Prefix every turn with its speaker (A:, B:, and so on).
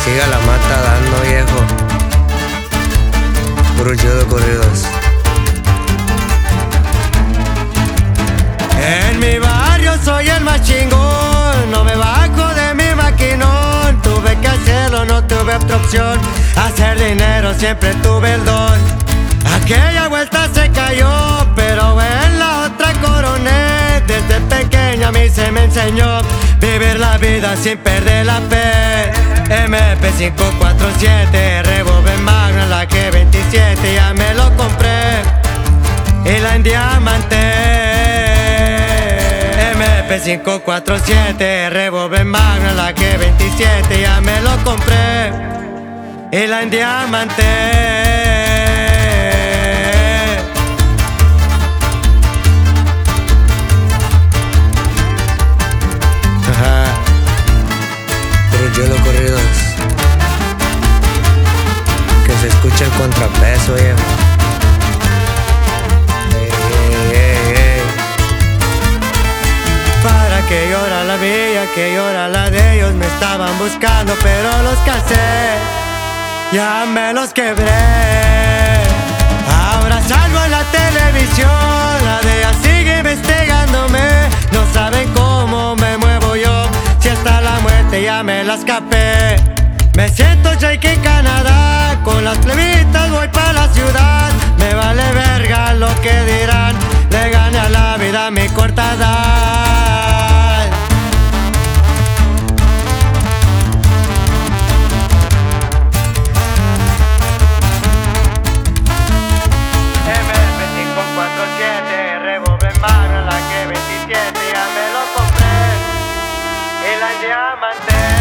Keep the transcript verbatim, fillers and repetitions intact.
A: siga la mata dando, viejo. Puro chido corridos. En mi barrio soy el más chingón, no me bajo de mi maquinón. Tuve que hacerlo, no tuve otra opción. Hacer dinero siempre tuve el don. Aquella vuelta se cayó, pero en la otra coroné. Desde pequeña a mí se me enseñó vivir la vida sin perder la fe. M P cinco cuatro siete, revólver Magna, la G veintisiete, ya me lo compré y la en diamante. M P cinco cuatro siete, revólver Magna, la G veintisiete, ya me lo compré y la en diamante. Yo lo corridos, que se escucha el contrapeso, viejo. Ey, ey, ey, ey. Para que llora la mía, que llora la de ellos. Me estaban buscando pero los casé, ya me los quebré. Ahora salgo en la televisión, la de ella sigue investigándome. No saben cómo me muevo yo, si hasta la muerte ya me la escapé. Me siento Jake en Canadá, con las plebitas voy pa' la ciudad. Me vale verga lo que dirán, le gané a la vida a mi corta edad. M P cinco cuatro siete, revólver Magna, la G veintisiete, ya me lo compré y la en diamante.